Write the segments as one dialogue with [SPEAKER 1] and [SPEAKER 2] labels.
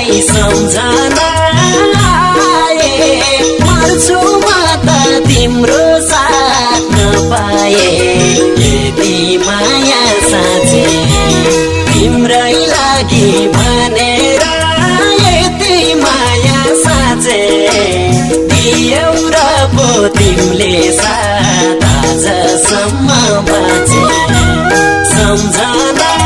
[SPEAKER 1] सम्झना मर्छु म त तिम्रो साथ नपाए यति माया साँचे तिम्रै लागि भनेर यति माया साँचे दियौ र पो तिमीले साथ आजसम्म बाँचे सम्झना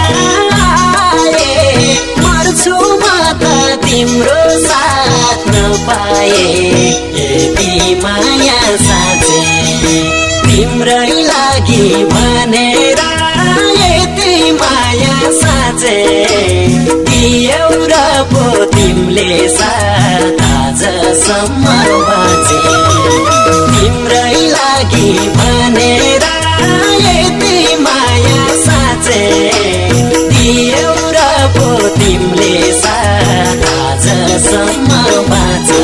[SPEAKER 1] मर्छु म त तिम्रो साथ नपाए यति माया साँचे तिम्रै लागि भनेर यति माया साँचे दियौ र पो तिमीले साथ आजसम्म बाँचे तिम्रै लागि भनेर यति माया साँचे दियौ र पो तिमीले साथ आजसम्म बाँचे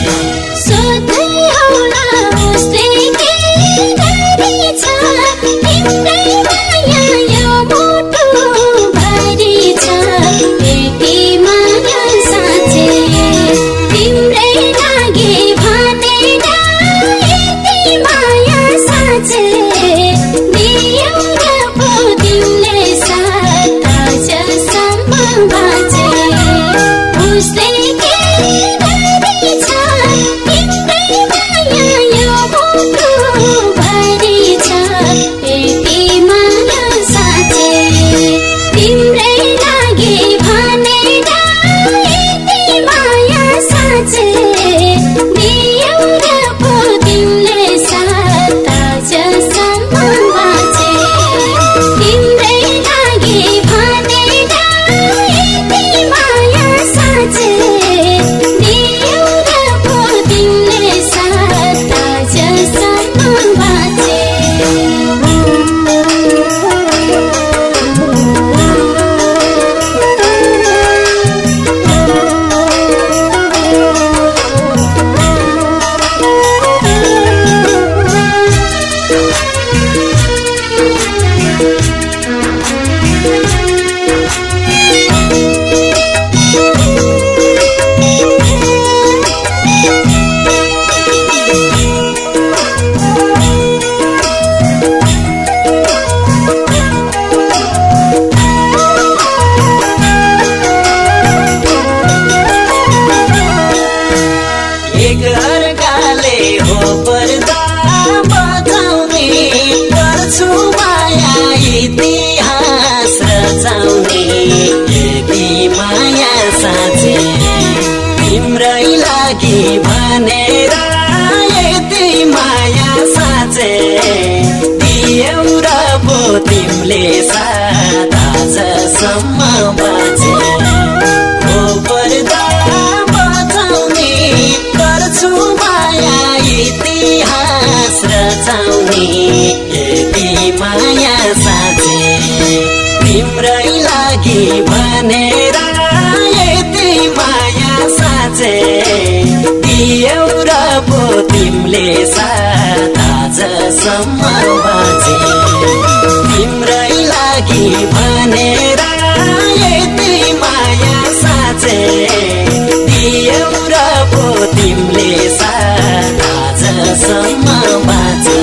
[SPEAKER 1] भनेर यति माया साँचे दियौ र पो तिमीले साथ आजसम्म बाँचे हो पर्दा बचाउने गर्छु माया इतिहास रचाउने यति माया साँचे तिम्रै लागि भनेर यति माया साँचे दियौ र पो तिमीले साथ आजसम्म बाँचे तिम्रै लागि भनेर यति माया साँचे दियौ र पो तिमीले साथ आजसम्म बाँचे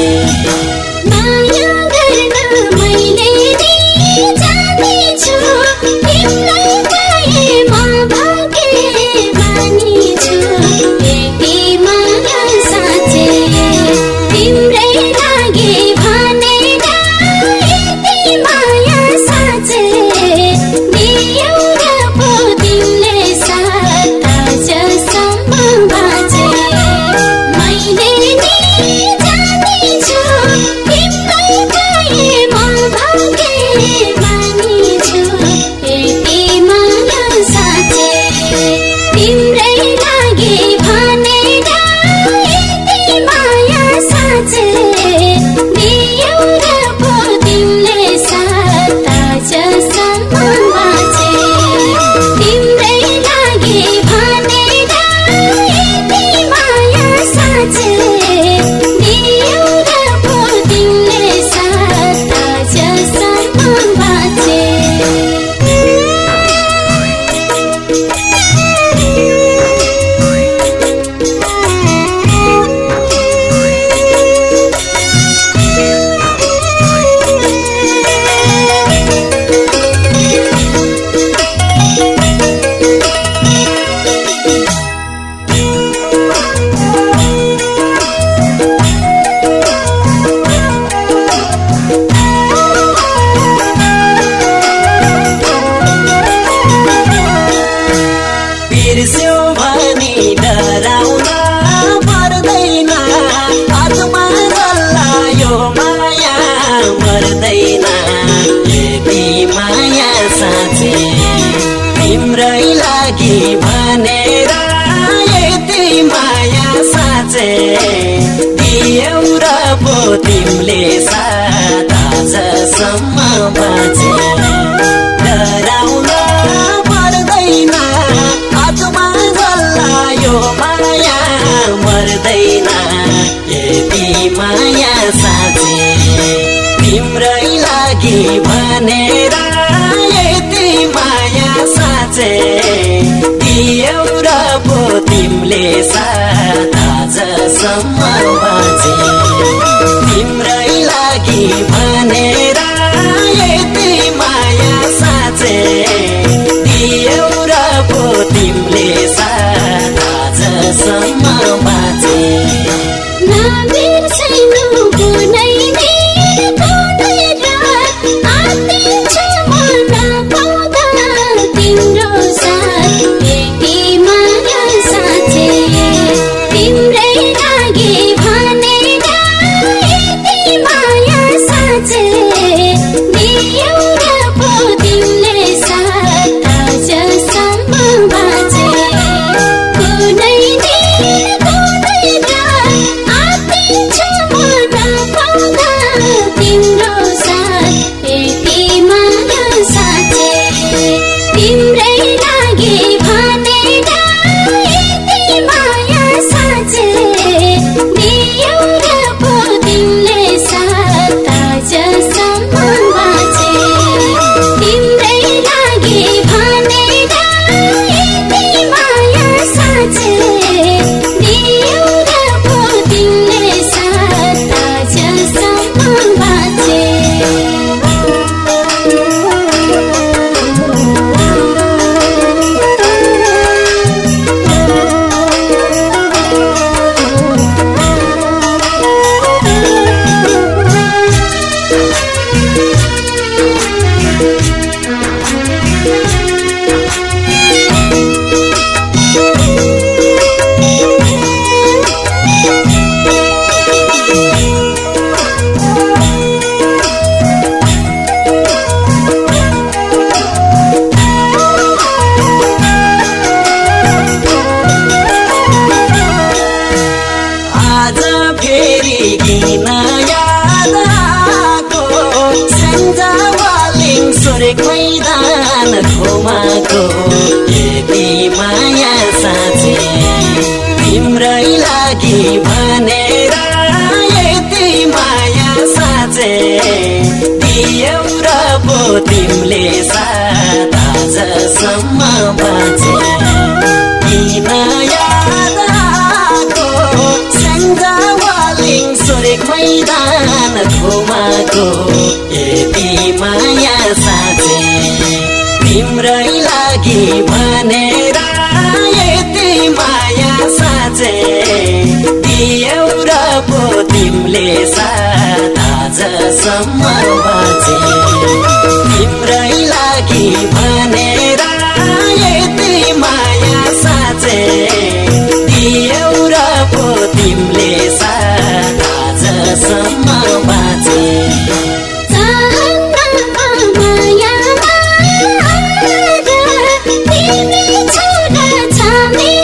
[SPEAKER 1] बिर्स्यौ भनी डराउन पर्दैन आत्मा जल्लायो माया मर्दैन यति माया साँचे तिम्रै लागि भनेर यति माया साँचे दियौ र पो तिमीले साथ आजसम्म बाँचे डराउन पर्दैन आत्मा जल्लायो माया मर्दैन यति माया साँचे तिम्रै लागि भनेर यति माया साँचे दियौ र पो तिमीले साथ आजसम्म बाँचे तिम्रै लागि भनेर यति माया साँचे दियौ र पो तिमीले साथ आजसम्म बाँचे मैदान घुमाको यति माया साँचे तिम्रै लागि भनेर यति माया साँचे दियौ र पो तिमीले साथ आजसम्म बाँचे किन याद आएको सेन्जावालिङ सोरेक मैदान घुमाको यति माया साँचे तिम्रै लागि भनेर यति माया साँचे दियौ र पो तिमीले साथ आजसम्म बाँचे तिम्रै लागि भनेर यति माया साँचे दियौ र पो तिमीले साथ आजसम्म बाँचे
[SPEAKER 2] तिमी छोरा छ